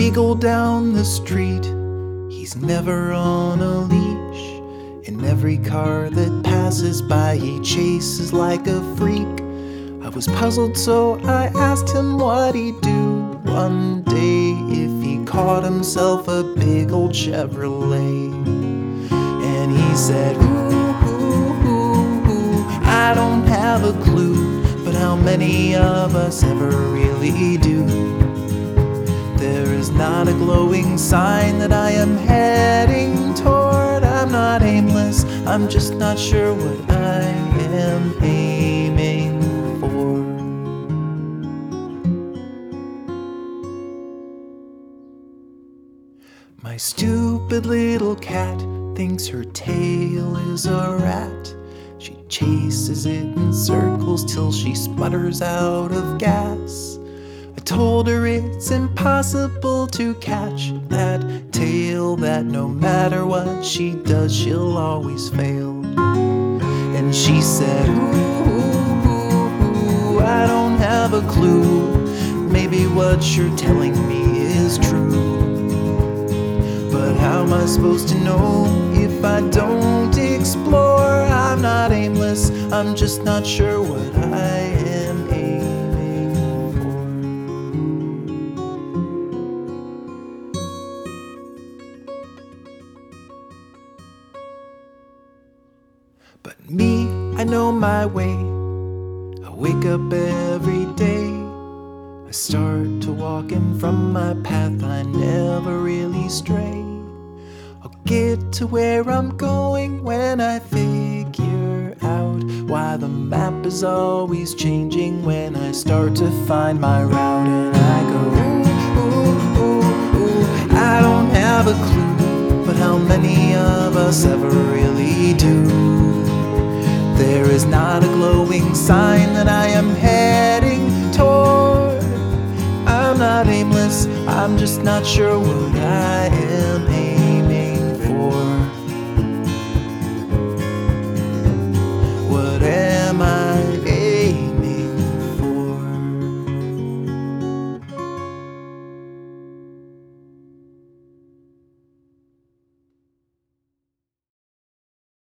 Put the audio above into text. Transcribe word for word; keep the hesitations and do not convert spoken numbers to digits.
beagle down the street. He's never on a leash. In every car that passes by, he chases like a freak. I was puzzled, so I asked him what he'd do one day if he caught himself a big old Chevrolet. And he said, ooh, ooh, ooh, ooh, I don't have a clue, but how many of us ever really do? There is not a glowing sign that I am heading toward. I'm not aimless, I'm just not sure what I am aiming for. My stupid little cat thinks her tail is a rat. She chases it in circles till she sputters out of gas. I told her it's impossible to catch that tail, that no matter what she does, she'll always fail. And she said, ooh, ooh, ooh, I don't have a clue. Maybe what you're telling me is true. But how am I supposed to know if I don't explore? I'm not aimless, I'm just not sure what I am aiming for. But me, I know my way. I wake up every day. I start to walk, and from my path I never really stray. I'll get to where I'm going when I figure out why the map is always changing when I start to find my route. And I go, ooh, ooh, ooh, ooh, I don't have a clue, but how many of us ever really do? There is not a glowing sign that I am heading toward. I'm not aimless, I'm just not sure what I am aiming